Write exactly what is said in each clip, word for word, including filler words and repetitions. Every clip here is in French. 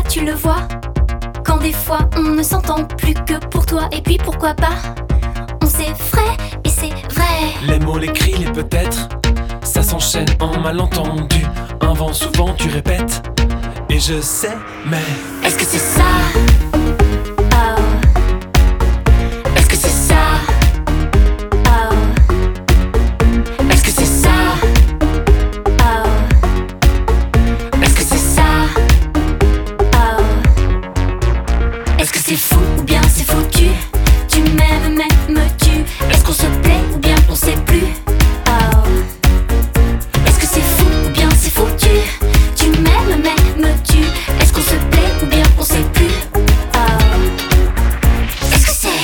tu le vois. Quand des fois on ne s'entend plus que pour toi. Et puis pourquoi pas, on s'effraie et c'est vrai. Les mots, les cris, les peut-être, ça s'enchaîne en malentendu. Un vent souvent tu répètes, et je sais, mais est-ce que c'est ça? Oh. Est-ce que c'est ça? Oh. Est-ce que c'est ça? Oh. Est-ce que c'est ça? Oh. Est-ce que c'est fou ou bien c'est foutu? Tu m'aimes mais me tues. Est-ce qu'on se plaît ou bien on sait plus? Oh. Est-ce que c'est fou ou bien c'est foutu? Tu m'aimes mais me tues. Est-ce qu'on se plaît ou bien on sait plus? Oh. Est-ce que c'est?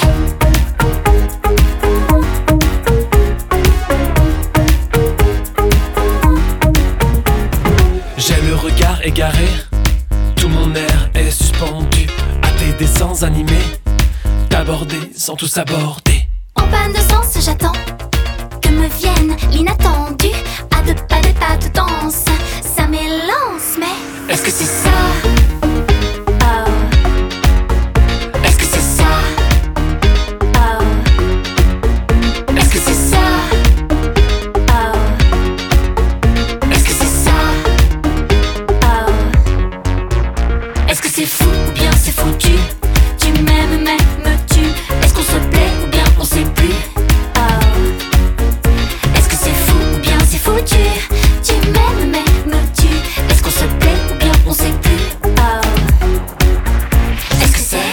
j'ai le regard égaré, tout mon air est suspendu à tes dessins animés, t'aborder sans tout s'aborder. En panne de sens, j'attends que me vienne l'inattendu. À deux pas des pas de danse, ça m'élance, mais est-ce que c'est ça? Oh. Est-ce que c'est ça? Oh. Est-ce que c'est ça? Oh. Est-ce que c'est ça? Oh. Est-ce que c'est fou ou bien c'est foutu? Tu m'aimes mais me tues. Est-ce qu'on se plaît ou bien on sait plus? Oh. Est-ce que c'est fou ou bien c'est foutu? Tu m'aimes mais me tues. Est-ce qu'on se plaît ou bien on sait plus? Oh. Est-ce que c'est?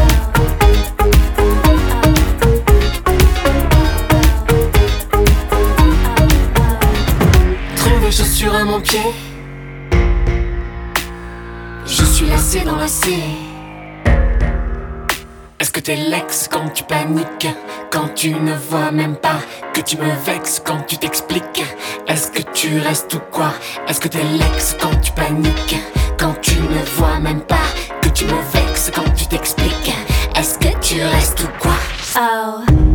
Trouver chaussures à mon pied, Je suis lassée dans la C. est-ce que t'es l'ex quand tu paniques, quand tu ne vois même pas que tu me vexes quand tu t'expliques? Est-ce que tu restes ou quoi? Est-ce que t'es l'ex quand tu paniques, quand tu ne vois même pas que tu me vexes quand tu t'expliques? Est-ce que tu restes ou quoi? Oh.